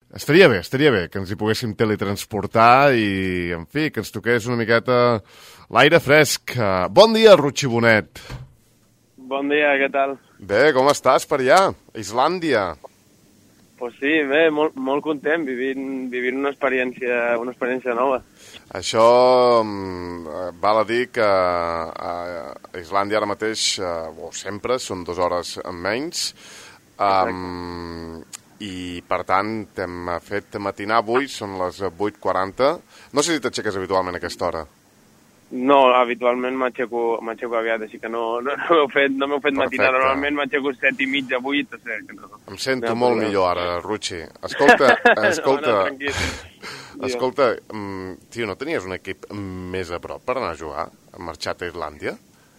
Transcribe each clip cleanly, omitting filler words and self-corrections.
Estaria bé que ens hi poguéssim teletransportar i, en fi, que ens toqués una miqueta l'aire fresc. Bon dia, Ruchi Bonet. Bon dia, què tal? Bé, com estàs per allà? A Islàndia. Pues sí, bé, molt content, vivint una experiència nova. Això val a dir que a Islàndia ara mateix, o sempre, són 2 hores menys. I, per tant, t'hem fet matinar avui, són les 8:40. No sé si t'aixeques habitualment a aquesta hora. No, habitualment m'aixeco aviat, així que no m'heu fet matinar. Normalment m'aixeco 7:30, 8, o sigui que no. Em sento molt millor ara, Ruchi. Escolta, tio, no tenies un equip més a prop per anar a jugar? Has marxat a Islàndia?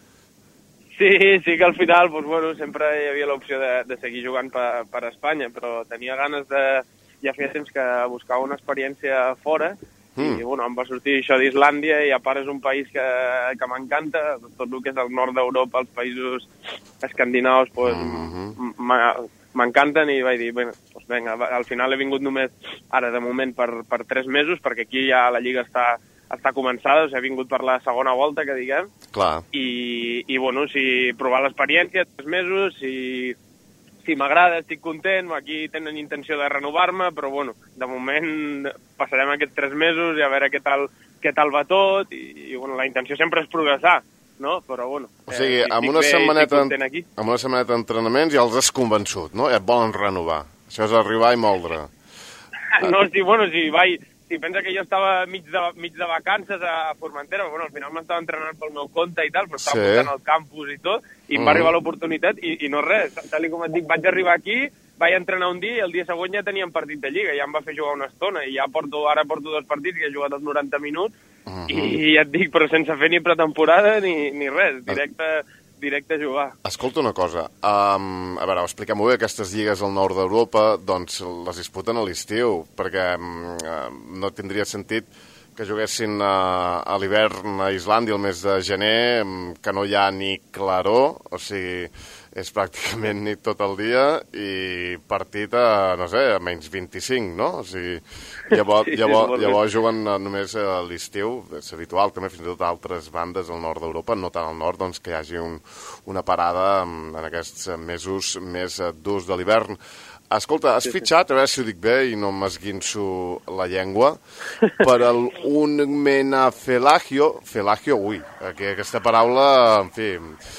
Sí que al final, doncs, bueno, sempre hi havia l'opció de seguir jugant per Espanya, però tenia ganes ja feia temps que buscava una experiència fora, i bueno, em va sortir això d'Islàndia, i a part és un país que m'encanta, tot el que és el nord d'Europa, els països escandinaus, doncs, m'encanten, i vaig dir, doncs vinga, al final he vingut només ara de moment per 3 mesos, perquè aquí ja la Lliga està començada, o sigui, he vingut per la segona volta, que diguem. Clar. I bueno, si provar l'experiència, 3 mesos, si m'agrada, estic content, aquí tenen intenció de renovar-me, però bueno, de moment passarem aquests 3 mesos i a veure què tal va tot, i bueno, la intenció sempre és progressar, no? Però bueno, o sigui, amb una setmaneta d'entrenaments ja els has convençut, no? Ja et volen renovar. Això és arribar i moldre. No, si pensa que jo estava mig de vacances a Formentera, bueno, al final m'estava entrenant pel meu compte i tal, però estava portant al campus i tot, i em va arribar l'oportunitat, i no res, tal com et dic, vaig arribar aquí, vaig entrenar un dia, i el dia següent ja teníem partit de Lliga, ja em va fer jugar una estona, i ara porto 2 partits, que he jugat els 90 minuts, i ja et dic, però sense fer ni pretemporada ni res, directe a jugar. Escolta una cosa, a veure, expliquem-ho bé, aquestes lligues al nord d'Europa, doncs les disputen a l'estiu, perquè no tindria sentit que juguessin a l'hivern a Islàndia el mes de gener, que no hi ha ni claror, o sigui, és pràcticament nit tot el dia, i partit a, no sé, a menys 25, no? O sigui, llavors juguen només a l'estiu, és habitual també fins i tot a altres bandes al nord d'Europa, no tant al nord, doncs que hi hagi una parada en aquests mesos més durs de l'hivern. Escolta, has fitxat, a veure si ho dic bé i no m'esguinço la llengua, per el Unmenafelagio, aquesta paraula, en fi,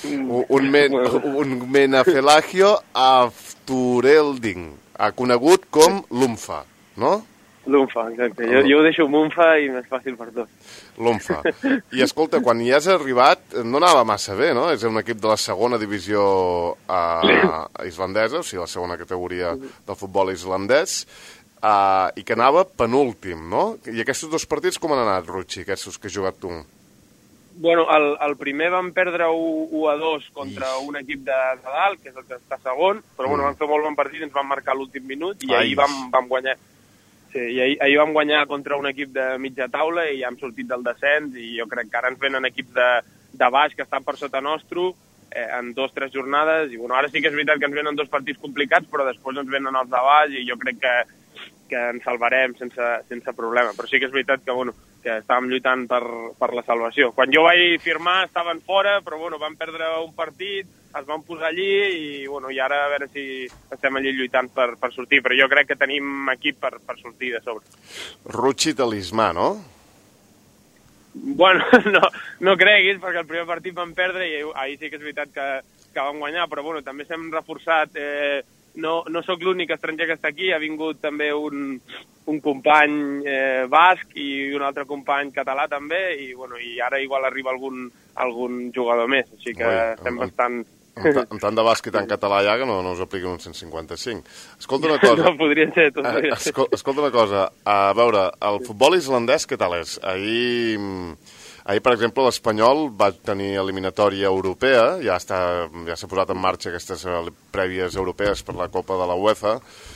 Unmenafelagio Afturelding, conegut com l'UNFA, no? L'UNFA, exacte. Jo ho deixo Munfa i més fàcil per tot. L'UNFA. I escolta, quan hi has arribat, no anava massa bé, no? És un equip de la segona divisió islandesa, o sigui, la segona categoria del futbol islandès, i que anava penúltim, no? I aquests 2 partits com han anat, Ruchi, aquests que has jugat tu? Bueno, el primer vam perdre 1-2 contra un equip de dalt, que és el que està segon, però bueno, vam fer molt bon partit, ens van marcar l'últim minut, i ahir vam guanyar. Sí, i ahir vam guanyar contra un equip de mitja taula i ja hem sortit del descens, i jo crec que ara ens venen equips de baix que estan per sota nostre en 2 o 3 jornades, i bueno, ara sí que és veritat que ens venen 2 partits complicats, però després ens venen els de baix, i jo crec que ens salvarem sense problema. Però sí que és veritat que, bueno, que estàvem lluitant per la salvació. Quan jo vaig firmar estaven fora, però bueno, van perdre un partit, es van posar allí, i bueno, i ara a veure si estem allí lluitant per sortir, però jo crec que tenim equip per sortir de sobre. Ruchi talismà, no? Bueno, no creguis, perquè el primer partit vam perdre i ahir sí que és veritat que vam guanyar, però bueno, també s'hem reforçat. No sóc l'únic estranger que està aquí, ha vingut també un company basc i un altre company català també, i bueno, i ara igual arriba algun jugador més, així que estem bastant... Amb tant de basc i tant català ja que no us apliquen un 155. Escolta una cosa... No, podria ser, tot podria ser. Escolta una cosa, a veure, el futbol islandès què tal és? Ahir, per exemple, l'Espanyol va tenir eliminatòria europea, ja s'ha posat en marxa aquestes prèvies europees per la Copa de la UEFA,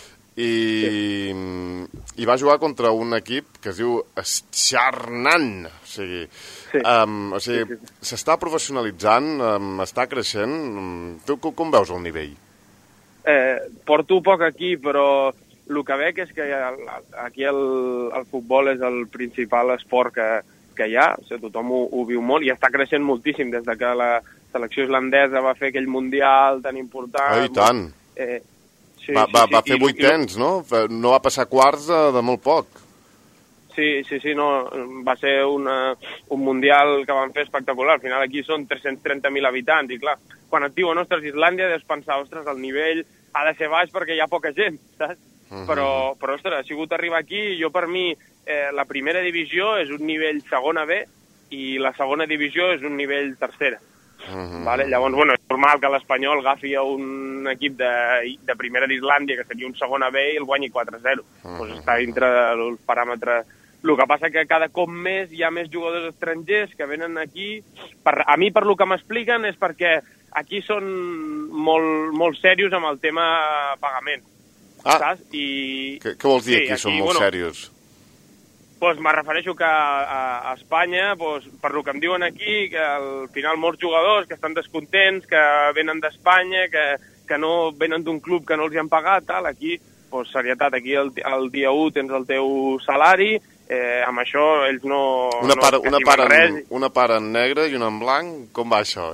i va jugar contra un equip que es diu Stjarnan, o sigui, s'està professionalitzant, està creixent. Tu com veus el nivell? Porto poc aquí, però el que veig és que aquí el futbol és el principal esport que hi ha, o sigui, tothom ho viu molt i està creixent moltíssim des de que la selecció islandesa va fer aquell mundial tan important. I tant. Va fer 8 temps, no? No va passar quarts de molt poc. Sí, no, va ser un mundial que van fer espectacular. Al final aquí són 330.000 habitants i clar, quan et diuen, ostres, Islàndia, deus pensar, ostres, el nivell ha de ser baix perquè hi ha poca gent, saps? Però ostres, ha sigut arribar aquí, jo per mi la primera divisió és un nivell segona B i la segona divisió és un nivell tercera. Vale? Llavors, bueno, és normal que l'Espanyol agafi un equip de primera d'Islàndia, que seria un segona B, i el guanyi 4-0. Doncs està dintre dels paràmetres. El que passa que cada cop més hi ha més jugadors estrangers que venen aquí. A mi, per lo que m'expliquen, és perquè aquí són molt serios amb el tema pagament. Saps? Què vols dir aquí són molt serios? Doncs me refereixo que a Espanya, per lo que em diuen aquí, que al final molts jugadors que estan descontents, que venen d'Espanya, que no venen d'un club que no els hi han pagat, tal, aquí, serietat, aquí el dia 1 tens el teu salari, amb això ells no... Una part en negre i una en blanc, com va això?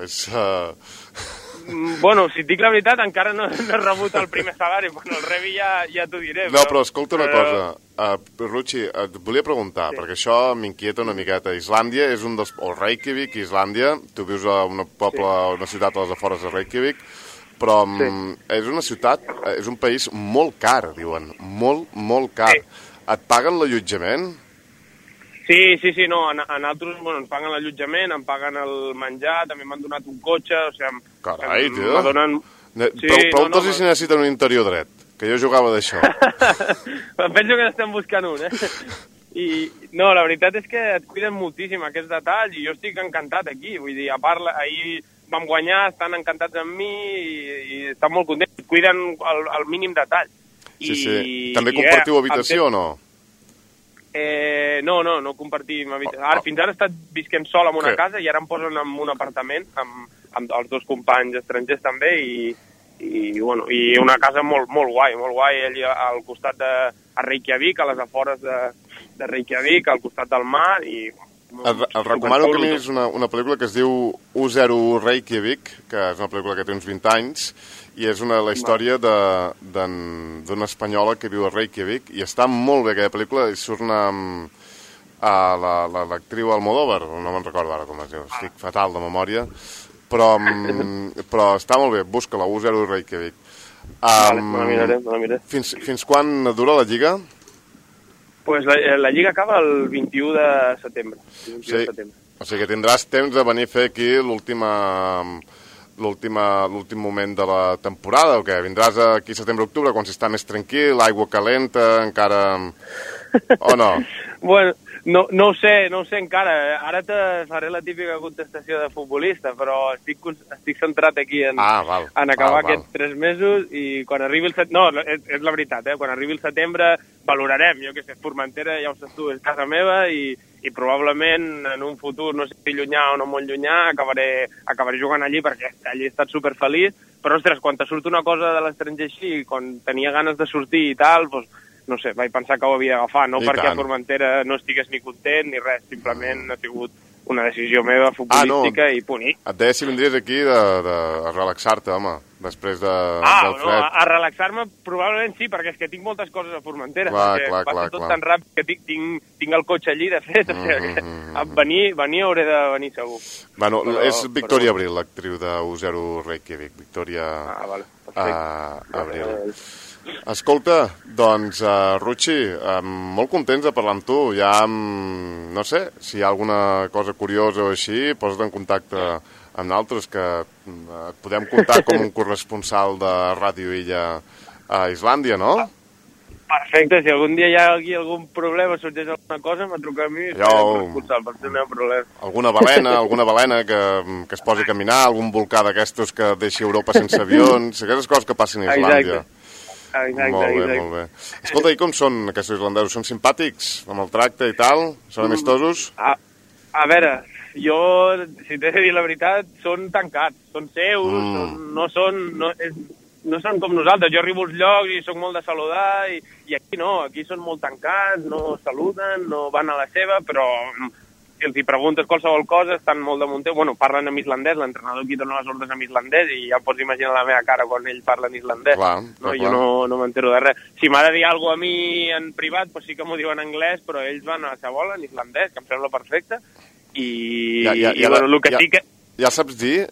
Bueno, si et dic la veritat, encara no he rebut el primer salari. Quan el rebi ja t'ho diré. No, però escolta una cosa. Ruchi, et volia preguntar, perquè això m'inquieta una miqueta. Islàndia és un dels... O Reykjavik, Islàndia. Tu vius a una ciutat a les afores de Reykjavik, però és una ciutat, és un país molt car, diuen. Molt car. Et paguen l'allotjament? Sí, no, a nosaltres ens paguen l'allotjament, em paguen el menjar, també m'han donat un cotxe, o sigui... Carai, tio! Pregunta-li si necessiten un interior dret, que jo jugava d'això. Penso que n'estem buscant un, I, no, la veritat és que et cuiden moltíssim aquests detalls i jo estic encantat aquí, vull dir, a part, ahir vam guanyar, estan encantats amb mi i estan molt contents, et cuiden el mínim detall. Sí. També compartiu habitació o no? No compartim habitació. Fins ara he estat visquent sol en una casa i ara em posen en un apartament amb els dos companys estrangers també i una casa molt guai allà al costat de Reykjavik, a les afores de Reykjavik, al costat del mar i... Et recomano que miris una pel·lícula que es diu U0 Reykjavik, que és una pel·lícula que té uns 20 anys, i és la història d'una espanyola que viu a Reykjavik, i està molt bé aquella pel·lícula, i surt l'actriu Almodóvar, no me'n recordo ara com es diu, estic fatal de memòria, però està molt bé, busca-la, U0 Reykjavik. Me la miraré. Fins quan dura la Lliga? Pues la Lliga acaba el 21 de setembre. O sigui que tindràs temps de venir a fer aquí l'últim moment de la temporada, o què? Vindràs aquí setembre-octubre, quan s'està més tranquil, aigua calenta, encara... O no? Bueno, no ho sé encara. Ara te faré la típica contestació de futbolista, però estic centrat aquí en acabar aquests 3 mesos i quan arribi el setembre... No, és la veritat, quan arribi el setembre valorarem, jo què sé, Formentera, ja ho saps tu, és casa meva i probablement en un futur, no sé si llunyà o no molt llunyà, acabaré jugant allí perquè allí he estat superfeliç, però ostres, quan te surt una cosa de l'estranger així, quan tenia ganes de sortir i tal, doncs no sé, vaig pensar que ho havia d'agafar, no perquè a Formentera no estigués ni content ni res, simplement ha sigut una decisió meva futbolística i punt. Et deia si vindries aquí a relaxar-te, home, després del fred. A relaxar-me probablement sí, perquè és que tinc moltes coses a Formentera, perquè va tot tan ràpid que tinc el cotxe allí, de fet, o sigui que venir hauré de venir segur. Bueno, és Victoria Abril, l'actriu de U0 Reykjavik, Victoria Abril. Escolta, doncs, Ruchi, molt contents de parlar amb tu. Ja, no sé, si hi ha alguna cosa curiosa o així, posa't en contacte amb nosaltres, que et podem comptar com un corresponsal de Ràdio Illa a Islàndia, no? Perfecte, si algun dia hi ha algun problema, sorgeix alguna cosa, me truca a mi i serem responsable, per ser el meu problema. Alguna balena que es posi a caminar, algun volcà d'aquestos que deixi Europa sense avions, aquestes coses que passin a Islàndia. Exacte. Molt bé. Escolta, i com són aquests islandesos? Són simpàtics amb el tracte i tal? Són amistosos? A veure, jo, si t'he de dir la veritat, són tancats, són seus, no són com nosaltres. Jo arribo als llocs i sóc molt de saludar i aquí no, aquí són molt tancats, no saluden, no van a la seva, però si els hi preguntes qualsevol cosa estan molt damunt teu. Bueno, parlen en islandès, l'entrenador aquí dona les ordres en islandès i ja pots imaginar la meva cara quan ell parla en islandès. Clar. Jo no m'entero de res. Si m'ha de dir alguna cosa a mi en privat, pues sí que m'ho diuen en anglès, però ells van a la seva bola en islandès, que em sembla perfecte. I bueno, el que sí que... Ja saps dir,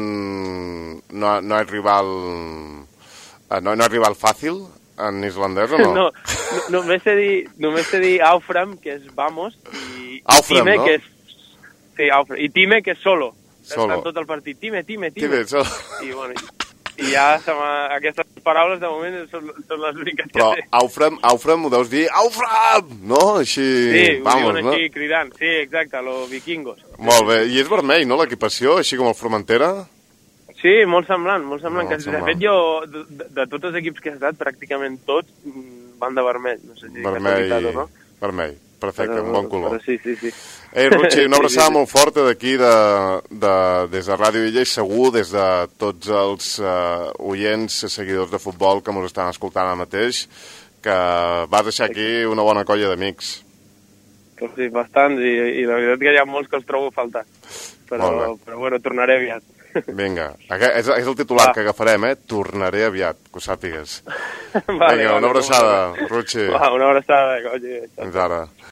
no és rival... No és rival fàcil en islandès o no? No, només sé dir Aufram, que és vamos, i Aufram, Time, no? que és... Sí, Aufram. I Time, que és solo. Solo. Estan tot el partit. Time. Solo. I bueno, i ja aquestes paraules de moment són les úniques que Però sé. Aufram ho deus dir Aufram, no? Així, Sí, vamos, ho diuen així, cridant. Sí, exacte, los vikingos. Molt bé, i és vermell, no, l'equipació, així com el Formentera? Sí, molt semblant. De semblant. fet, jo, de tots els equips que he estat, pràcticament tots van de vermell. No sé si casualitat o no. Vermell, perfecte, Però, un bon color. Però sí. Ei, Ruchi, una abraçada molt forta d'aquí, des de Ràdio Illa, i segur des de tots els oients, seguidors de futbol que ens estan escoltant ara mateix, que vas deixar aquí una bona colla d'amics. Pues sí, bastants, i la veritat que hi ha molts que els trobo a faltar. Però bueno, tornaré aviat. Vinga, és el titular que agafarem, tornaré aviat, que ho sàpigues. Vinga, una abraçada, Ruchi. Una abraçada, colla. Fins ara.